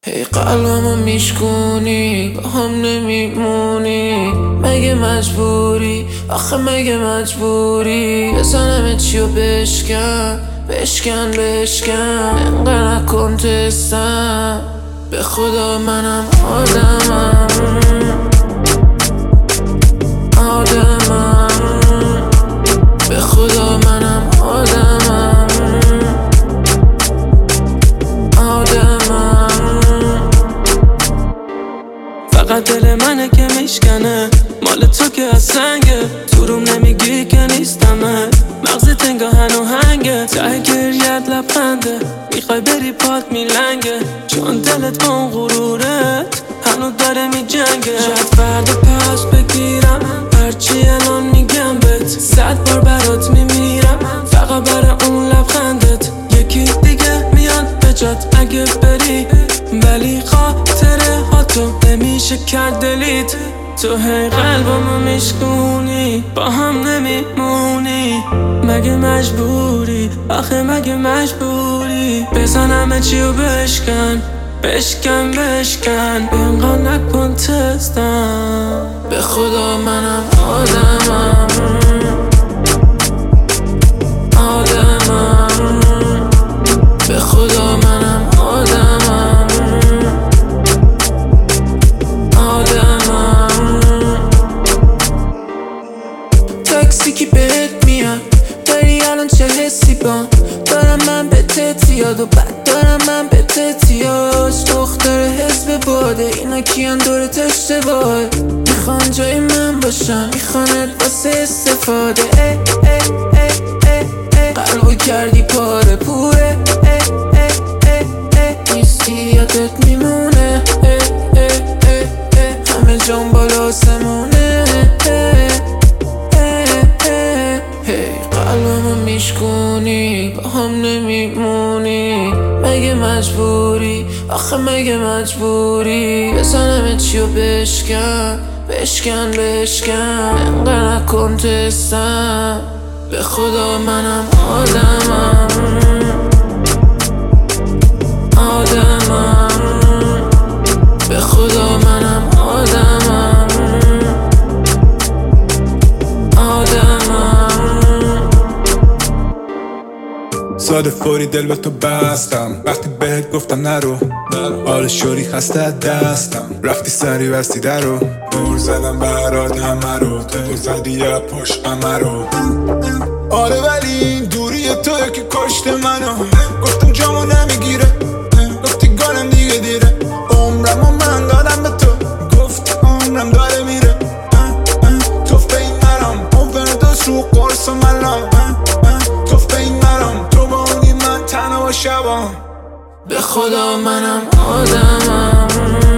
هی قلبمو میشکونی با هم نمیمونی، مگه مجبوری؟ آخه مگه مجبوری؟ بزنم چیو بشکن بشکن بشکن، انقدر نکن تستم، به خدا منم آدمم به خدا منم آدمم فقط دل منه که میشکنه، مال تو که از سنگه، تو روم نمیگی که نیستمه، مغزت انگاه هنوهنگه، ته گریت لبخنده، میخوای بری پات میلنگه، چون دلت با اون غرورت هنو داره میجنگه. شاید فردا پس بگیرم هرچی الان میگم بهت، 100 بار برات میمیرم فقط برای اون لبخندت. یکی دیگه میاد به جات اگه بری، ولی خاطره ها تو نمیشه کرد دلیت. تو هی قلبمو میشکونی با هم نمیمونی، مگه مجبوری؟ آخه مگه مجبوری؟ بزنم چیو بشکن بشکن بشکن، اینقدر نکن تستم، به خدا منم آدمم به خدا منم آدمم تاکسی کی بهت میاد، داری الان چه حسی بام؟ دارم من به تتیاد و بعد دارم من به تتیاش. دختر حزب باده اینا کیان دورت اشتباهه، میخوان جای من باشم میخوانت واسه استفاده. قلبو کردی پاره پوره، نیستی یادت میمونه، همه جام بالا آسمونه. قلبمو میشکونی با هم نمیمونی، مگه مجبوری؟ آخه مگه مجبوری؟ بزنم چیو بشکن بشکن بشکن، انقدر نکن تستم، به خدا منم آدمم به خدا منم آدمم ساده فوری دل به تو بستم، وقتی بهت گفتم نرو، حال شوری خسته از دستم، رفتی سری بستی درو، دور زدم برات همه رو، تو زدی یا پشت همه رو. آره ولی این دوری توی که کشت منو، گفتم جامو نمیگیره، گفتی گالم دیگه دیره، عمرمو من دادم به تو، گفتی عمرم داره میره، توف به این نرم اووردوز رو قرص و ملام، توف به این نرم تو با اونی من تنها و شبام. به خدا منم آدمم